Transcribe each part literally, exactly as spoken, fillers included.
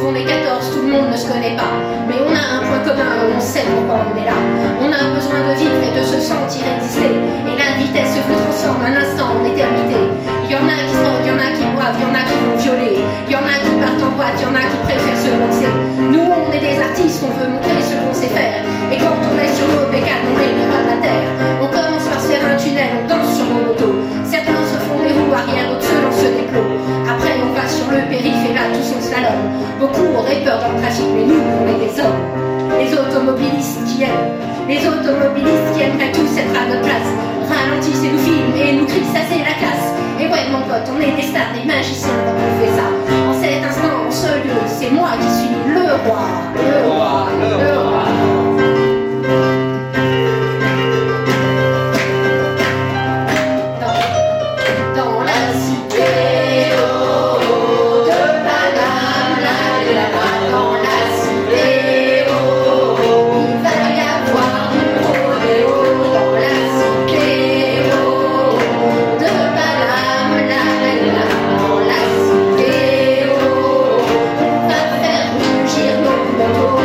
on est quatorze, tout le monde ne se connaît pas. Mais on a un point commun, on sait pourquoi on est là. On a besoin de vivre et de se sentir exister. Et la vitesse se transforme un instant en éternité. Il y en a qui se droguent, il y en a qui boivent, il y en a qui vont violer. Il y en a qui partent en boîte, il y en a qui préfèrent se lancer. Nous on est des artistes, on veut montrer ce qu'on sait faire. Et quand on est sur nos pécales, on est les rois de la terre. On commence par se faire un tunnel, on danse sur nos motos. Certains se font des roues arrière, d'autres se lancent des plots. Après on passe sur le périph' et là tout son slalom. Beaucoup auraient peur dans le trafic, mais nous on est des hommes. Les automobilistes qui aiment, les automobilistes qui aimeraient tous être à notre place, ralentissent et nous filment et nous crient ça c'est la classe. Et ouais mon pote, on est des stars, des magiciens quand on fait ça. En cet instant, en ce lieu, c'est moi qui suis le roi, le roi, le roi. Dans, dans la cité oh, oh, de Paname, la, la, la, dans la cité oh, oh, il va y avoir du rodéo. Dans la cité oh, oh, de Paname, la, la, la, dans la cité oh, oh, on va faire rugir nos motos.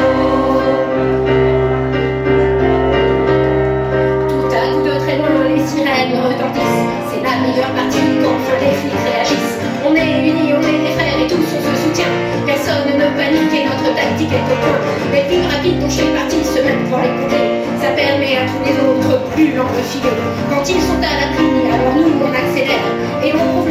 Tout à coup de très loin, les sirènes retentissent. C'est la meilleure partie quand les flics réagissent. On est unis, on est des frères et tous on se soutient. Personne ne panique et notre tactique est au point. Les plus rapides dont chaque partie se mettent pour les compter. Ça permet à tous les autres plus lents de filer. Quand ils sont à l'abri, alors nous on accélère et on